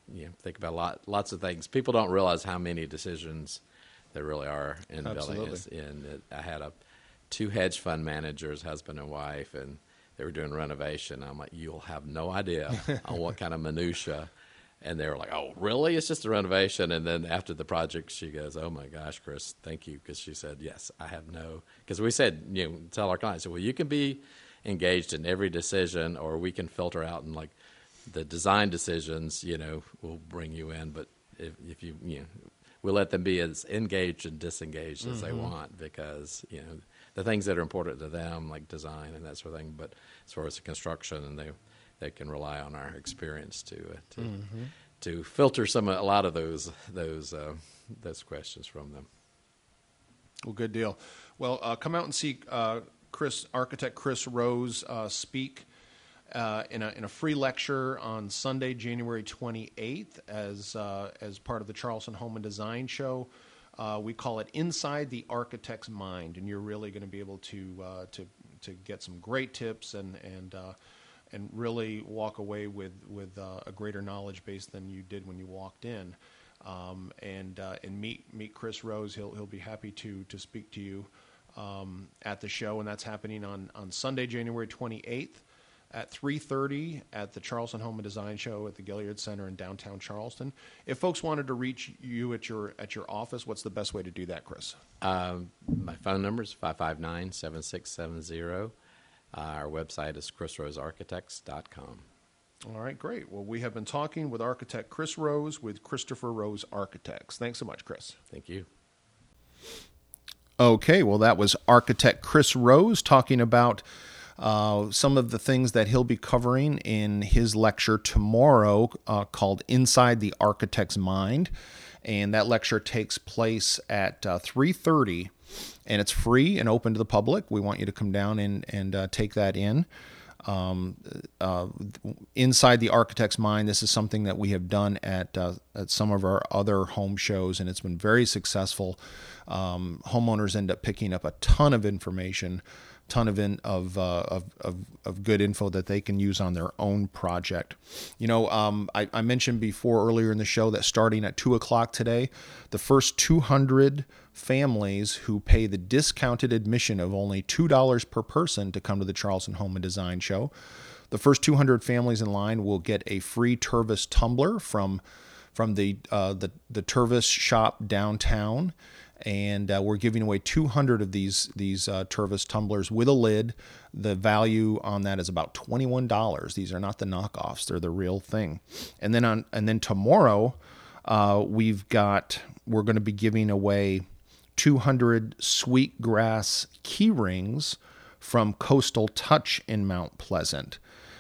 you know, think about a lot, lots of things. People don't realize how many decisions there really are in Absolutely. building. And it, I had a two hedge fund managers, husband and wife, and they were doing renovation. I'm like, you'll have no idea on what kind of minutia. And they were like, oh, really? It's just a renovation. And then after the project, she goes, oh, my gosh, Chris, thank you. Because she said, yes, I have no – because we said, you know, tell our clients, well, you can be engaged in every decision, or we can filter out and, like, the design decisions, you know, we'll bring you in. But if, if you – you know, we'll let them be as engaged and disengaged as mm-hmm. they want, because, you know, the things that are important to them, like design and that sort of thing. But as far as the construction, and they – they can rely on our experience to uh, to, mm-hmm. to filter some a lot of those those uh, those questions from them. Well, good deal. Well, uh, come out and see uh, Chris, architect Chris Rose, uh, speak uh, in a in a free lecture on Sunday, January twenty-eighth, as uh, as part of the Charleston Home and Design Show. Uh, we call it Inside the Architect's Mind, and you're really going to be able to uh, to to get some great tips and and. Uh, and really walk away with, with uh, a greater knowledge base than you did when you walked in. Um, and uh, and meet meet Chris Rose. He'll he'll be happy to to speak to you um, at the show, and that's happening on, on Sunday, January twenty-eighth at three thirty at the Charleston Home and Design Show at the Gilliard Center in downtown Charleston. If folks wanted to reach you at your at your office, what's the best way to do that, Chris? Um, my phone number is five five nine, seven six seven zero. Uh, our website is chris rose architects dot com. All right, great. Well, we have been talking with architect Chris Rose with Christopher Rose Architects. Thanks so much, Chris. Thank you. Okay, well, that was architect Chris Rose talking about uh, some of the things that he'll be covering in his lecture tomorrow uh, called Inside the Architect's Mind. And that lecture takes place at uh, three thirty. And it's free and open to the public. We want you to come down and, and uh, take that in. Um, uh, Inside the Architect's Mind, this is something that we have done at, uh, at some of our other home shows, and it's been very successful. Um, homeowners end up picking up a ton of information, ton of in, of, uh, of of of good info that they can use on their own project. You know, um, I, I mentioned before earlier in the show that starting at two o'clock today, the first two hundred families who pay the discounted admission of only two dollars per person to come to the Charleston Home and Design Show, the first two hundred families in line will get a free Tervis tumbler from from the uh, the the Tervis shop downtown. And uh, we're giving away two hundred of these these uh, Tervis tumblers with a lid. The value on that is about twenty-one dollars. These are not the knockoffs; they're the real thing. And then on and then tomorrow, uh, we've got we're going to be giving away two hundred Sweetgrass key rings from Coastal Touch in Mount Pleasant.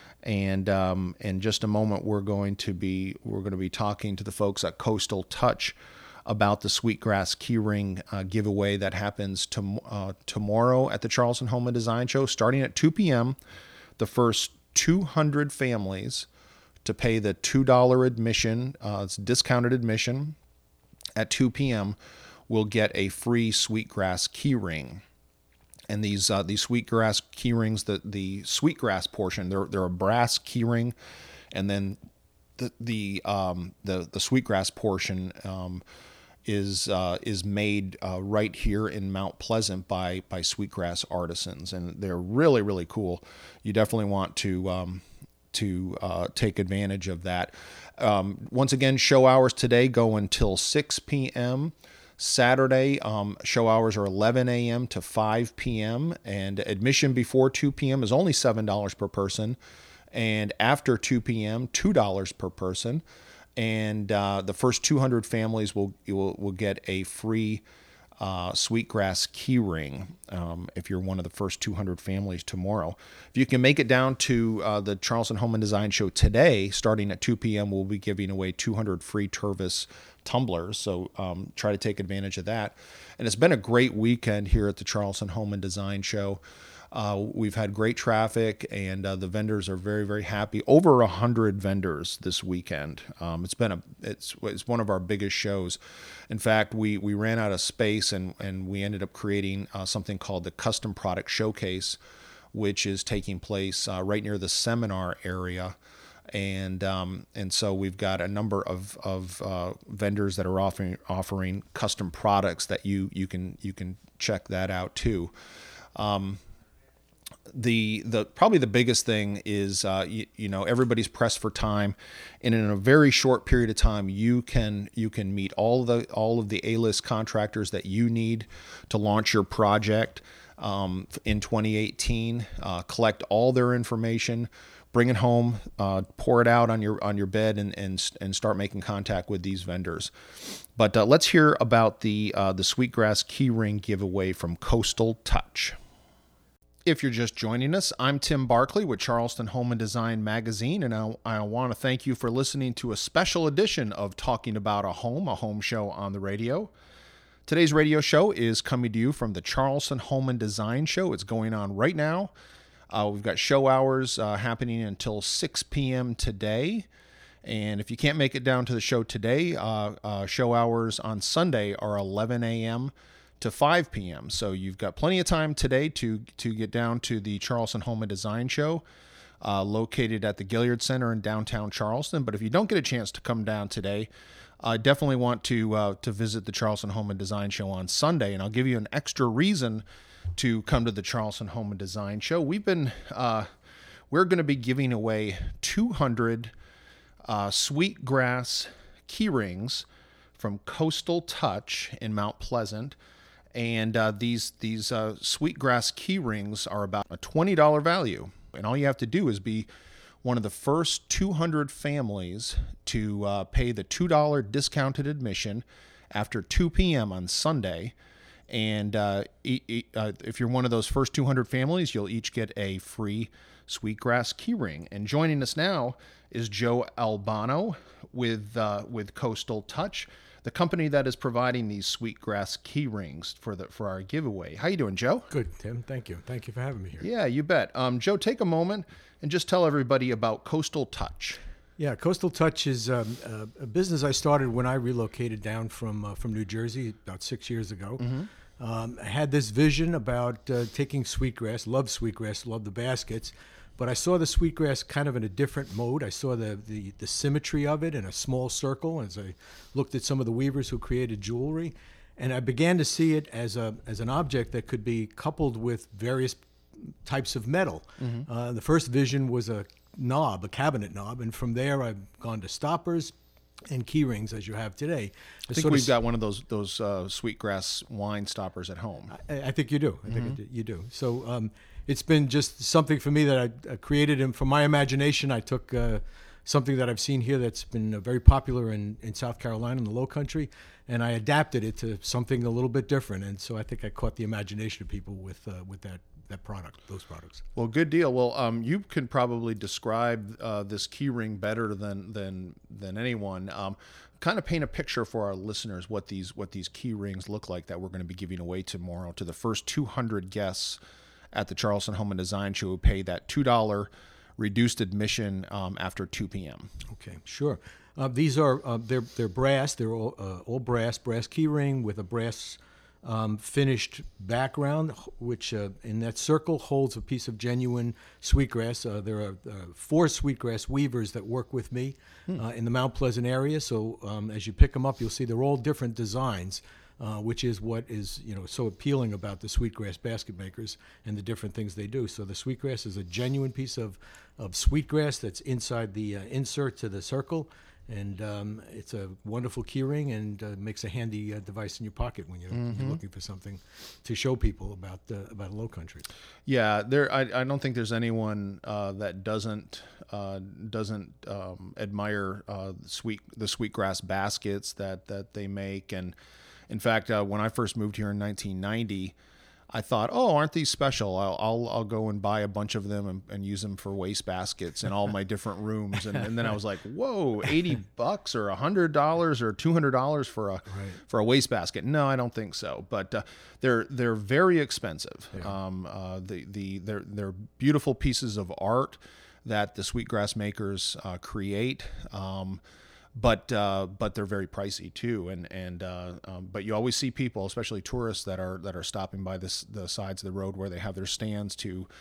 And um, in just a moment, we're going to be we're going to be talking to the folks at Coastal Touch about the Sweetgrass keyring uh, giveaway that happens to, uh, tomorrow at the Charleston Home and Design Show, starting at two p.m. The first two hundred families to pay the two dollars admission, uh, it's discounted admission, at two p.m. will get a free Sweetgrass keyring. And these uh, these Sweetgrass keyrings, the the Sweetgrass portion, they're they're a brass keyring, and then the the um, the the Sweetgrass portion um, is uh, is made uh, right here in Mount Pleasant by by Sweetgrass artisans, and they're really really cool. You definitely want to um, to uh, take advantage of that. Um, once again, show hours today go until six p.m. Saturday, um, show hours are eleven a.m. to five p.m. and admission before two p.m. is only seven dollars per person, and after two p.m. two dollars per person. And uh, the first two hundred families will will, will get a free uh, Sweetgrass keyring um, if you're one of the first two hundred families tomorrow. If you can make it down to uh, the Charleston Home and Design Show today, starting at two p.m., we'll be giving away two hundred free Tervis tumblers, so um, try to take advantage of that. And it's been a great weekend here at the Charleston Home and Design Show. Uh, we've had great traffic, and uh, the vendors are very, very happy. Over a hundred vendors this weekend. Um, it's been a it's it's one of our biggest shows. In fact, we we ran out of space, and and we ended up creating uh, something called the Custom Product Showcase, which is taking place uh, right near the seminar area And um, and so we've got a number of of uh, vendors that are offering offering custom products that you you can you can check that out too. Um, the the probably the biggest thing is uh, you, you know everybody's pressed for time, and in a very short period of time you can you can meet all the all of the A-list contractors that you need to launch your project um, in twenty eighteen. Uh, collect all their information. Bring it home, uh, pour it out on your on your bed, and and and start making contact with these vendors. But uh, let's hear about the uh, the Sweetgrass Keyring giveaway from Coastal Touch. If you're just joining us, I'm Tim Barkley with Charleston Home and Design Magazine, and I, I want to thank you for listening to a special edition of Talking About a Home, a home show on the radio. Today's radio show is coming to you from the Charleston Home and Design Show. It's going on right now. Uh, we've got show hours uh, happening until six p.m. today. And if you can't make it down to the show today, uh, uh, show hours on Sunday are eleven a.m. to five p.m. So you've got plenty of time today to to get down to the Charleston Home and Design Show, uh, located at the Gilliard Center in downtown Charleston. But if you don't get a chance to come down today, I definitely want to uh, to visit the Charleston Home and Design Show on Sunday. And I'll give you an extra reason to come to the Charleston Home and Design Show. We've been, uh, we're going to be giving away two hundred uh, Sweetgrass key rings from Coastal Touch in Mount Pleasant. And uh, these these uh, Sweetgrass key rings are about a twenty dollars value. And all you have to do is be one of the first two hundred families to uh, pay the two dollars discounted admission after two p.m. on Sunday. And uh, e- e- uh, if you're one of those first two hundred families, you'll each get a free Sweetgrass key ring. And joining us now is Joe Albano with uh, with Coastal Touch, the company that is providing these Sweetgrass key rings for the for our giveaway. How you doing, Joe? Good, Tim. Thank you. Thank you for having me here. Yeah, you bet. Um, Joe, take a moment and just tell everybody about Coastal Touch. Yeah, Coastal Touch is um, a, a business I started when I relocated down from uh, from New Jersey about six years ago. Mm-hmm. Um, I had this vision about uh, taking sweetgrass, love sweetgrass, love the baskets, but I saw the sweetgrass kind of in a different mode. I saw the, the, the symmetry of it in a small circle as I looked at some of the weavers who created jewelry, and I began to see it as a as an object that could be coupled with various types of metal. Mm-hmm. Uh, the first vision was a knob, a cabinet knob, and from there I've gone to stoppers and key rings as you have today. I think we've got one of those those uh, Sweetgrass wine stoppers at home. I, I think you do. I mm-hmm. think you do. So um, it's been just something for me that I, I created, and from my imagination, I took uh, something that I've seen here that's been uh, very popular in, in South Carolina in the Low Country, and I adapted it to something a little bit different. And so I think I caught the imagination of people with uh, with that. that product, those products. Well, good deal. Well, um, you can probably describe uh, this key ring better than than than anyone. Um, kind of paint a picture for our listeners what these what these key rings look like that we're going to be giving away tomorrow to the first two hundred guests at the Charleston Home and Design Show who pay that two dollars reduced admission um, after two p.m. Okay, sure. Uh, these are uh, they're they're brass. They're all uh, all brass brass key ring with a brass. Um, finished background, which uh, in that circle holds a piece of genuine sweetgrass. Uh, there are uh, four sweetgrass weavers that work with me hmm. uh, in the Mount Pleasant area. So um, as you pick them up, you'll see they're all different designs, uh, which is what is you know so appealing about the sweetgrass basket makers and the different things they do. So the sweetgrass is a genuine piece of, of sweetgrass that's inside the uh, insert to the circle. And um, it's a wonderful key ring and uh, makes a handy uh, device in your pocket when you're, mm-hmm. you're looking for something to show people about uh, about Low Country. Yeah, there. I, I don't think there's anyone uh, that doesn't uh, doesn't um, admire uh, sweet the Sweetgrass baskets that that they make. And in fact, uh, when I first moved here in nineteen ninety. I thought, oh, aren't these special? I'll I'll, I'll go and buy a bunch of them and, and use them for waste baskets in all my different rooms. And, and then I was like, whoa, eighty bucks or a hundred dollars or two hundred dollars for a right. for a waste basket? No, I don't think so. But uh, they're they're very expensive. Yeah. Um, uh, the the they're they're beautiful pieces of art that the Sweetgrass makers uh, create. Um, But uh, but they're very pricey too, and and uh, um, but you always see people, especially tourists, that are that are stopping by this the sides of the road where they have their stands to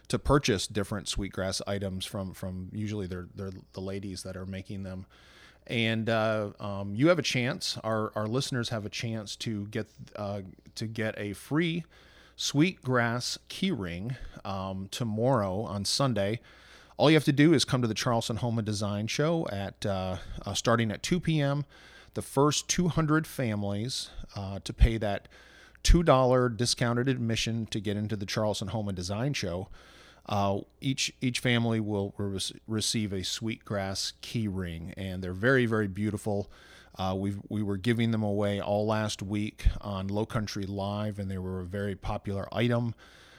to purchase different sweetgrass items from from usually they're they're the ladies that are making them. And uh, um, you have a chance. Our our listeners have a chance to get uh, to get a free sweetgrass key ring um, tomorrow on Sunday. All you have to do is come to the Charleston Home and Design Show at uh, uh, starting at two p.m. The first two hundred families uh, to pay that two dollars discounted admission to get into the Charleston Home and Design Show. Uh, each each family will re- receive a sweetgrass key ring, and they're very, very beautiful. Uh, we we were giving them away all last week on Low Country Live, and they were a very popular item.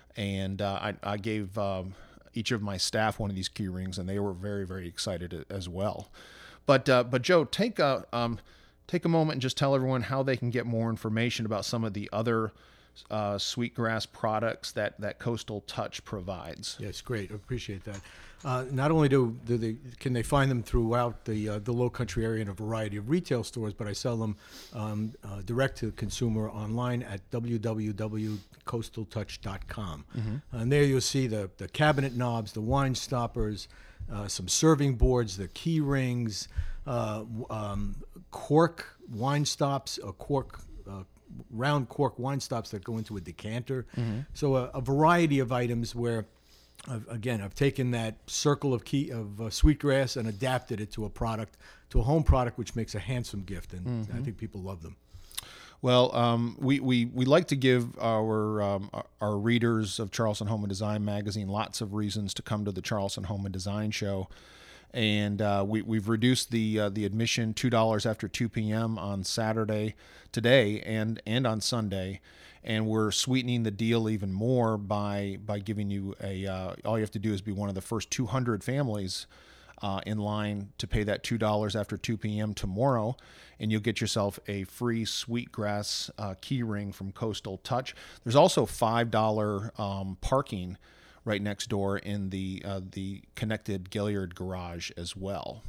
And uh, I, I gave um, each of my staff one of these key rings, and they were very, very excited as well. But uh, but Joe, take a um, take a moment and just tell everyone how they can get more information about some of the other uh, sweetgrass products that, that Coastal Touch provides. Yes, great. I appreciate that. Uh, not only do, do they can they find them throughout the uh, the Low Country area in a variety of retail stores, but I sell them um, uh, direct to consumer online at w w w dot coastal touch dot com. Mm-hmm. And there you'll see the, the cabinet knobs, the wine stoppers, uh, some serving boards, the key rings, uh, um, cork wine stops, a cork uh, round cork wine stops that go into a decanter. Mm-hmm. So a, a variety of items where, I've, again, I've taken that circle of key of uh, sweetgrass and adapted it to a product, to a home product, which makes a handsome gift, and mm-hmm. I think people love them. Well, um, we, we, we like to give our um, our readers of Charleston Home and Design magazine lots of reasons to come to the Charleston Home and Design Show. And uh, we, we've reduced the uh, the admission two dollars after two p.m. on Saturday today and, and on Sunday. And we're sweetening the deal even more by by giving you a, uh, all you have to do is be one of the first two hundred families uh, in line to pay that two dollars after two p.m. tomorrow. And you'll get yourself a free sweetgrass uh, key ring from Coastal Touch. There's also five dollars um, parking right next door in the uh, the connected Gilliard garage as well.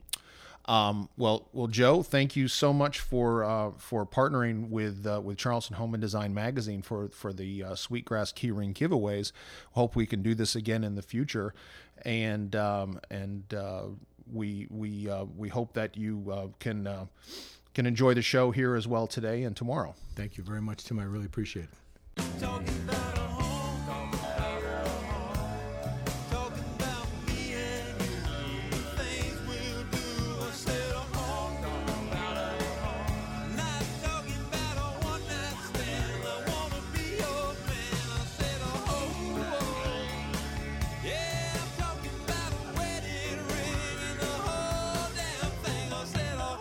Um, well, well, Joe, thank you so much for uh, for partnering with uh, with Charleston Home and Design magazine for for the uh, Sweetgrass Keyring giveaways. Hope we can do this again in the future, and um, and uh, we we uh, we hope that you uh, can uh, can enjoy the show here as well today and tomorrow. Thank you very much, Tim. I really appreciate it. Talking about a home, talking about a home, talking about me and you, the things we'll do. I said a home, talking about a home, not talking about a one night stand. I wanna be your man. I said a home, yeah, I'm talking about a wedding ring and the whole damn thing. I said a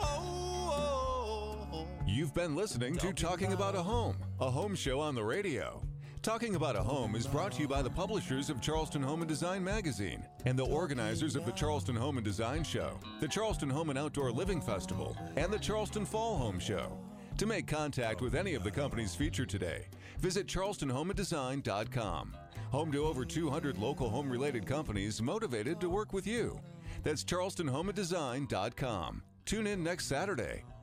home. You've been listening to Talking About a Home, a home show on the radio. Talking About a Home is brought to you by the publishers of Charleston Home and Design magazine and the organizers of the Charleston Home and Design Show, the Charleston Home and Outdoor Living Festival, and the Charleston Fall Home Show. To make contact with any of the companies featured today, visit charleston home and design dot com. Home to over two hundred local home-related companies motivated to work with you. That's charleston home and design dot com. Tune in next Saturday